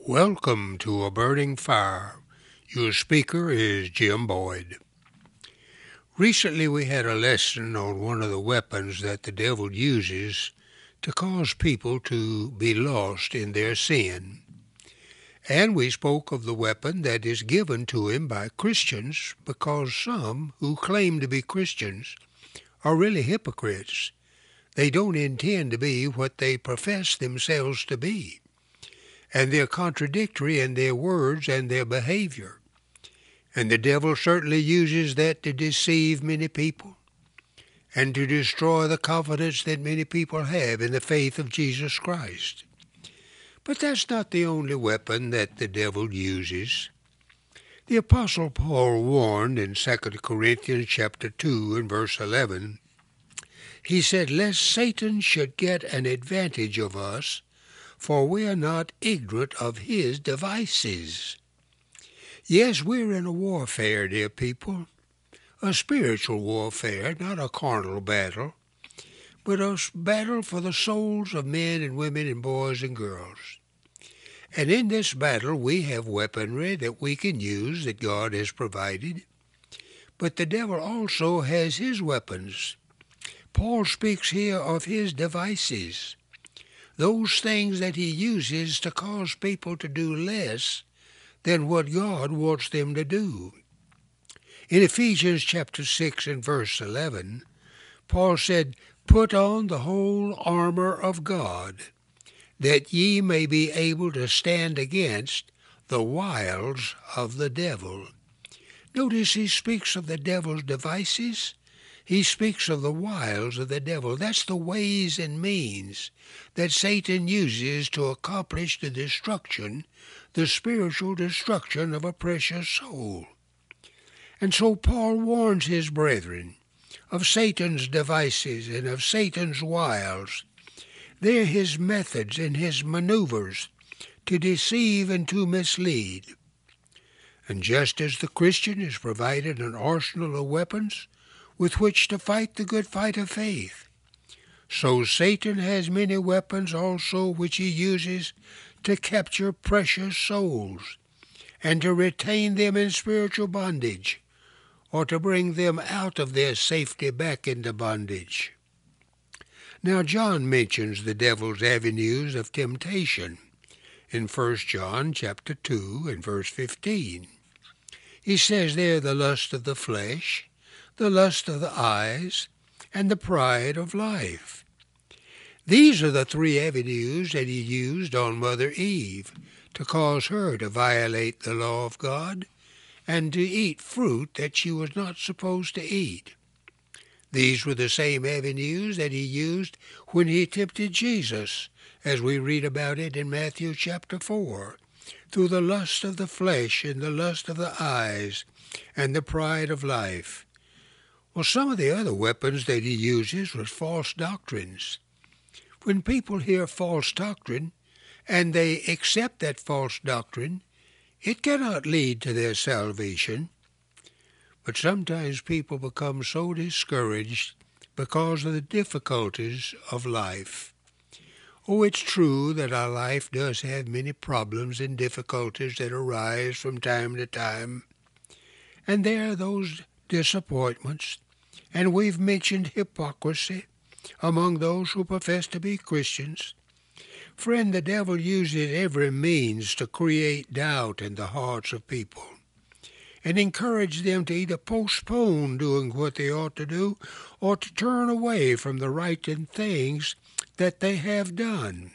Welcome to A Burning Fire. Your speaker is Jim Boyd. Recently we had a lesson on one of the weapons that the devil uses to cause people to be lost in their sin. And we spoke of the weapon that is given to him by Christians because some who claim to be Christians are really hypocrites. They don't intend to be what they profess themselves to be. And they're contradictory in their words and their behavior. And the devil certainly uses that to deceive many people and to destroy the confidence that many people have in the faith of Jesus Christ. But that's not the only weapon that the devil uses. The Apostle Paul warned in 2 Corinthians chapter 2 and verse 11, he said, "Lest Satan should get an advantage of us, for we are not ignorant of his devices." Yes, we're in a warfare, dear people, a spiritual warfare, not a carnal battle, but a battle for the souls of men and women and boys and girls. And in this battle we have weaponry that we can use that God has provided, but the devil also has his weapons. Paul speaks here of his devices. Those things that he uses to cause people to do less than what God wants them to do. In Ephesians chapter 6 and verse 11, Paul said, "Put on the whole armor of God, that ye may be able to stand against the wiles of the devil." Notice he speaks of the devil's devices. He speaks of the wiles of the devil. That's the ways and means that Satan uses to accomplish the spiritual destruction of a precious soul. And so Paul warns his brethren of Satan's devices and of Satan's wiles. They're his methods and his maneuvers to deceive and to mislead. And just as the Christian is provided an arsenal of weapons with which to fight the good fight of faith, so Satan has many weapons also which he uses to capture precious souls and to retain them in spiritual bondage or to bring them out of their safety back into bondage. Now John mentions the devil's avenues of temptation in 1 John chapter 2 and verse 15. He says there, "The lust of the flesh, the lust of the eyes, and the pride of life." These are the three avenues that he used on Mother Eve to cause her to violate the law of God and to eat fruit that she was not supposed to eat. These were the same avenues that he used when he tempted Jesus, as we read about it in Matthew chapter 4, through the lust of the flesh and the lust of the eyes and the pride of life. Well, some of the other weapons that he uses was false doctrines. When people hear false doctrine and they accept that false doctrine, it cannot lead to their salvation. But sometimes people become so discouraged because of the difficulties of life. Oh, it's true that our life does have many problems and difficulties that arise from time to time. And there are those disappointments, and we've mentioned hypocrisy among those who profess to be Christians. Friend, the devil uses every means to create doubt in the hearts of people and encourage them to either postpone doing what they ought to do or to turn away from the right things that they have done.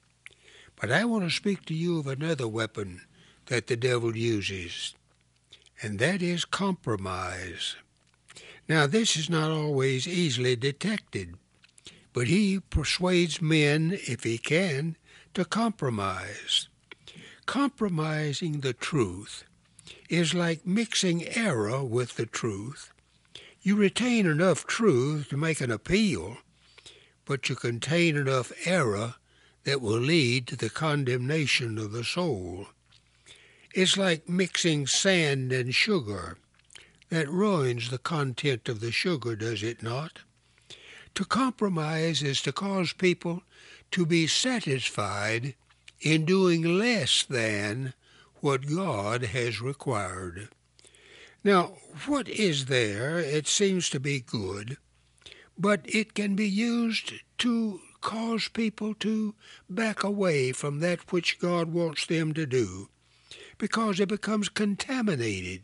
But I want to speak to you of another weapon that the devil uses, and that is compromise. Now, this is not always easily detected, but he persuades men, if he can, to compromise. Compromising the truth is like mixing error with the truth. You retain enough truth to make an appeal, but you contain enough error that will lead to the condemnation of the soul. It's like mixing sand and sugar. That ruins the content of the sugar, does it not? To compromise is to cause people to be satisfied in doing less than what God has required. Now, what is there? It seems to be good, but it can be used to cause people to back away from that which God wants them to do, because it becomes contaminated.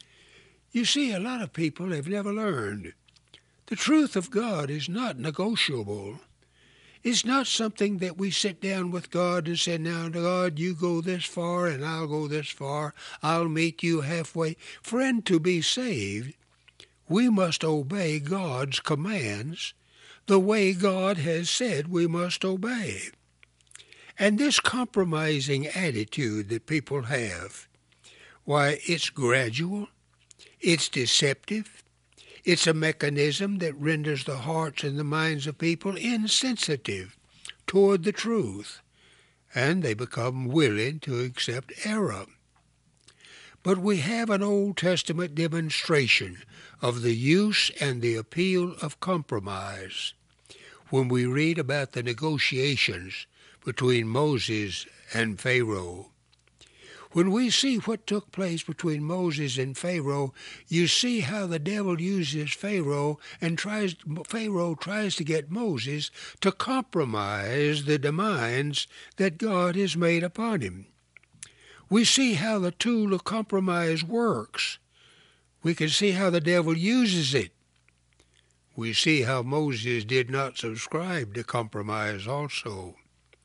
You see, a lot of people have never learned. The truth of God is not negotiable. It's not something that we sit down with God and say, now, God, you go this far and I'll go this far. I'll meet you halfway. Friend, to be saved, we must obey God's commands the way God has said we must obey. And this compromising attitude that people have, why, it's gradual, it's deceptive, it's a mechanism that renders the hearts and the minds of people insensitive toward the truth, and they become willing to accept error. But we have an Old Testament demonstration of the use and the appeal of compromise when we read about the negotiations between Moses and Pharaoh. When we see what took place between Moses and Pharaoh, you see how the devil uses Pharaoh, and Pharaoh tries to get Moses to compromise the demands that God has made upon him. We see how the tool of compromise works. We can see how the devil uses it. We see how Moses did not subscribe to compromise also.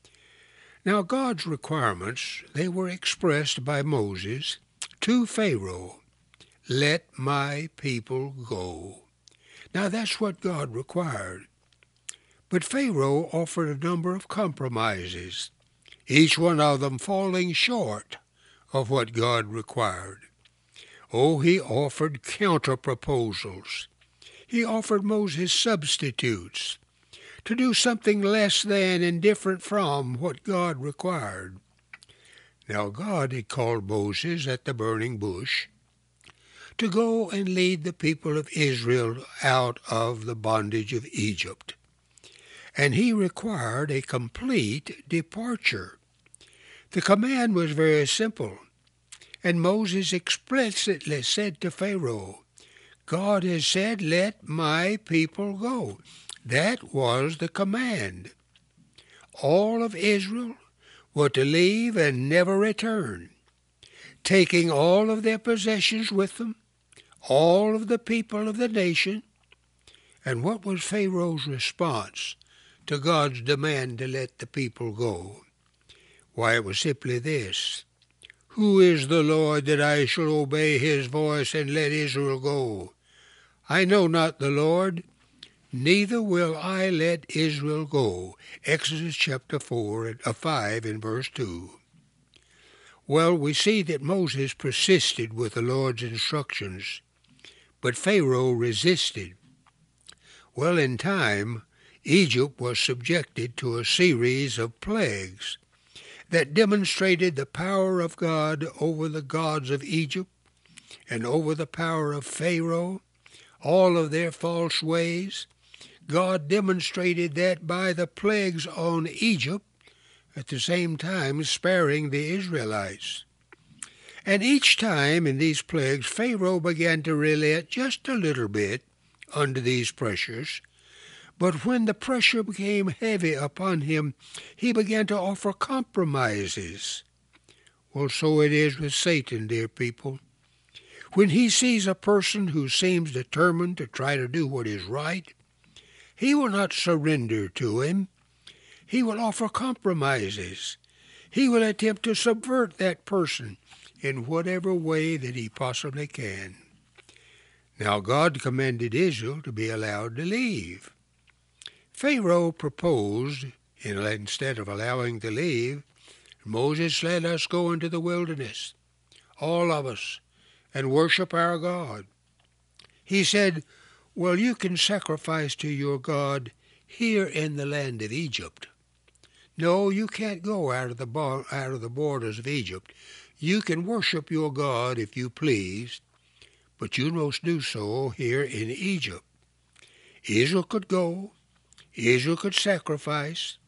Now, God's requirements, they were expressed by Moses to Pharaoh. Let my people go. Now, that's what God required. But Pharaoh offered a number of compromises, each one of them falling short of what God required. Oh, he offered counter-proposals. He offered Moses substitutes to do something less than and different from what God required. Now God had called Moses at the burning bush to go and lead the people of Israel out of the bondage of Egypt. And he required a complete departure. The command was very simple, and Moses explicitly said to Pharaoh, God has said, let my people go. That was the command. All of Israel were to leave and never return, taking all of their possessions with them, all of the people of the nation. And what was Pharaoh's response to God's demand to let the people go? Why, it was simply this: who is the Lord that I shall obey his voice and let Israel go? I know not the Lord, neither will I let Israel go. Exodus chapter 5 and verse 2. Well, we see that Moses persisted with the Lord's instructions, but Pharaoh resisted. Well, in time, Egypt was subjected to a series of plagues that demonstrated the power of God over the gods of Egypt and over the power of Pharaoh, all of their false ways. God demonstrated that by the plagues on Egypt, at the same time sparing the Israelites. And each time in these plagues, Pharaoh began to relent just a little bit under these pressures. But when the pressure became heavy upon him, he began to offer compromises. Well, so it is with Satan, dear people. When he sees a person who seems determined to try to do what is right, he will not surrender to him. He will offer compromises. He will attempt to subvert that person in whatever way that he possibly can. Now, God commanded Israel to be allowed to leave. Pharaoh proposed, instead of allowing to leave, Moses, let us go into the wilderness, all of us, and worship our God. He said, well, you can sacrifice to your God here in the land of Egypt. No, you can't go out of the borders of Egypt. You can worship your God if you please, but you must do so here in Egypt. Israel could go, Israel could sacrifice,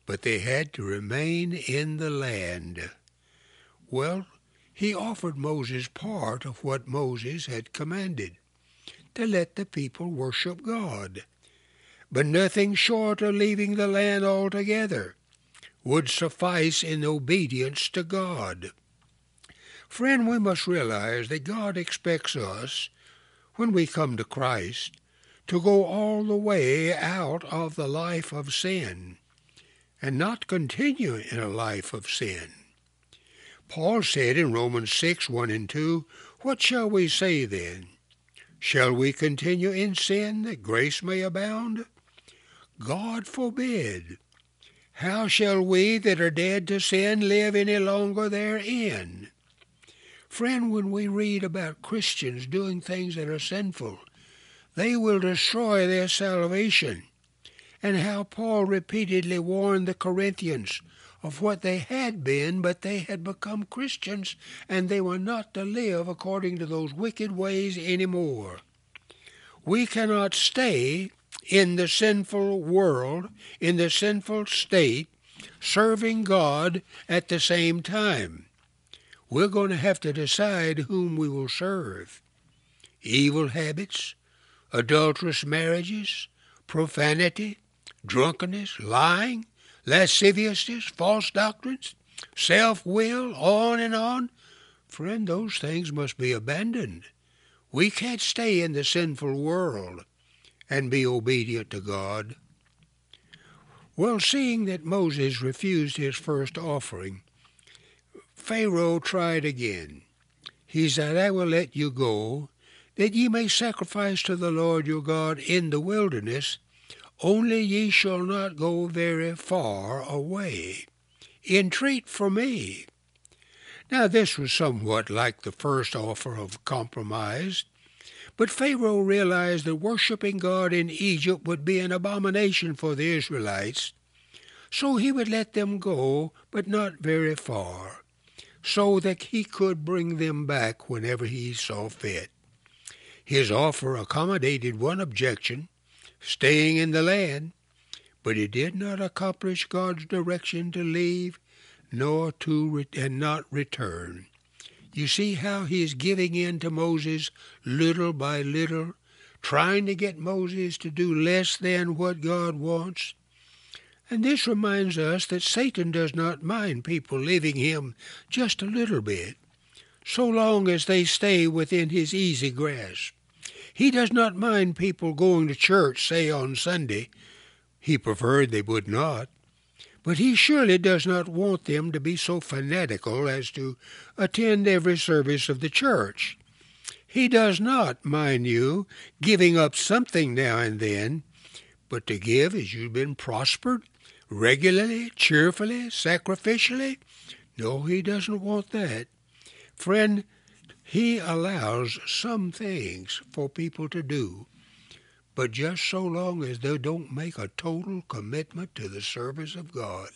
but they had to remain in the land. Well, he offered Moses part of what Moses had commanded, to let the people worship God. But nothing short of leaving the land altogether would suffice in obedience to God. Friend, we must realize that God expects us, when we come to Christ, to go all the way out of the life of sin and not continue in a life of sin. Paul said in Romans 6:1 and 2, "What shall we say then? Shall we continue in sin that grace may abound? God forbid. How shall we that are dead to sin live any longer therein?" Friend, when we read about Christians doing things that are sinful, they will destroy their salvation. And how Paul repeatedly warned the Corinthians of what they had been, but they had become Christians, and they were not to live according to those wicked ways anymore. We cannot stay in the sinful world, in the sinful state, serving God at the same time. We're going to have to decide whom we will serve. Evil habits, adulterous marriages, profanity, drunkenness, lying, lasciviousness, false doctrines, self-will, on and on. Friend, those things must be abandoned. We can't stay in the sinful world and be obedient to God. Well, seeing that Moses refused his first offering, Pharaoh tried again. He said, "I will let you go, that ye may sacrifice to the Lord your God in the wilderness, only ye shall not go very far away. Entreat for me." Now this was somewhat like the first offer of compromise, but Pharaoh realized that worshiping God in Egypt would be an abomination for the Israelites, so he would let them go, but not very far, so that he could bring them back whenever he saw fit. His offer accommodated one objection, staying in the land, but it did not accomplish God's direction to leave, nor and not return. You see how he is giving in to Moses little by little, trying to get Moses to do less than what God wants. And this reminds us that Satan does not mind people leaving him just a little bit, so long as they stay within his easy grasp. He does not mind people going to church, say on Sunday. He preferred they would not. But he surely does not want them to be so fanatical as to attend every service of the church. He does not, mind you, giving up something now and then, but to give as you've been prospered, regularly, cheerfully, sacrificially. No, he doesn't want that. Friend, he allows some things for people to do, but just so long as they don't make a total commitment to the service of God.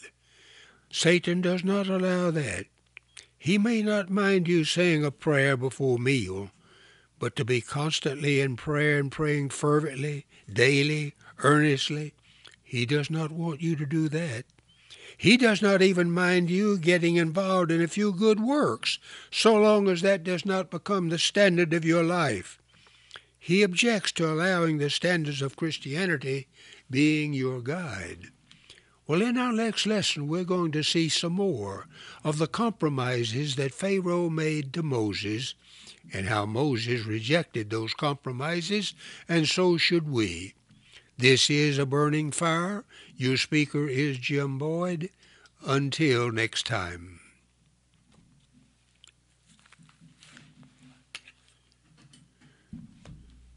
Satan does not allow that. He may not mind you saying a prayer before meal, but to be constantly in prayer and praying fervently, daily, earnestly, he does not want you to do that. He does not even mind you getting involved in a few good works, so long as that does not become the standard of your life. He objects to allowing the standards of Christianity being your guide. Well, in our next lesson, we're going to see some more of the compromises that Pharaoh made to Moses and how Moses rejected those compromises, and so should we. This is A Burning Fire. Your speaker is Jim Boyd. Until next time.